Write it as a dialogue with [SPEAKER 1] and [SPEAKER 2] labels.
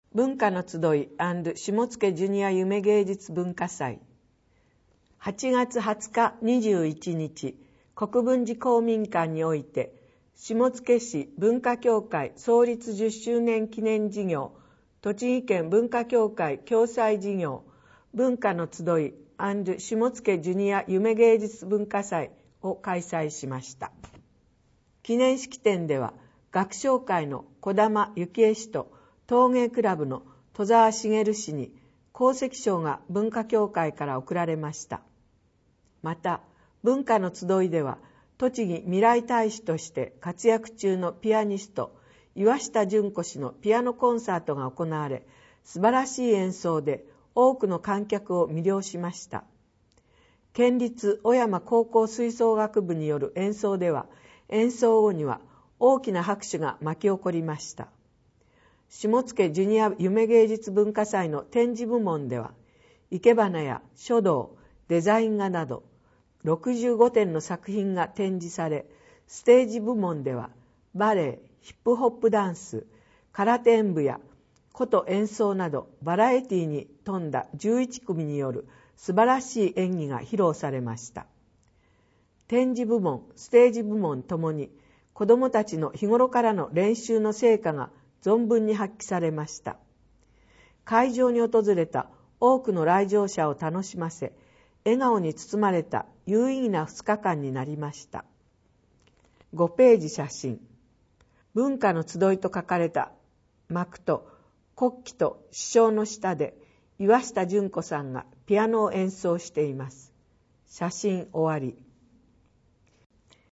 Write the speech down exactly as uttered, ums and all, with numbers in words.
[SPEAKER 1] 文化の集い&下野ジュニア夢芸術文化祭。はちがつはつかにじゅういちにち、国分寺公民館において、下野市文化協会創立じゅっしゅうねん記念事業、栃木県文化協会共催事業、文化の集い&下野ジュニア夢芸術文化祭を開催しました。記念式典では、学唱会の児玉幸恵氏と陶芸クラブの戸沢茂氏に功績賞が文化協会から贈られました。また、文化の集いでは、栃木未来大使として活躍中のピアニスト、岩下純子氏のピアノコンサートが行われ、素晴らしい演奏で多くの観客を魅了しました。県立小山高校吹奏楽部による演奏では、演奏後には大きな拍手が巻き起こりました。下野ジュニア夢芸術文化祭の展示部門では、生け花や書道、デザイン画などろくじゅうごてんの作品が展示され、ステージ部門ではバレエ、ヒップホップダンス、空手演舞や琴演奏などバラエティに富んだじゅういちくみによる素晴らしい演技が披露されました。展示部門、ステージ部門ともに子どもたちの日頃からの練習の成果が存分に発揮されました。会場に訪れた多くの来場者を楽しませ、笑顔に包まれた有意義なふつかかんになりました。ごページ写真。文化の集いと書かれた幕と国旗と首相の下で岩下純子さんがピアノを演奏しています。写真終わり。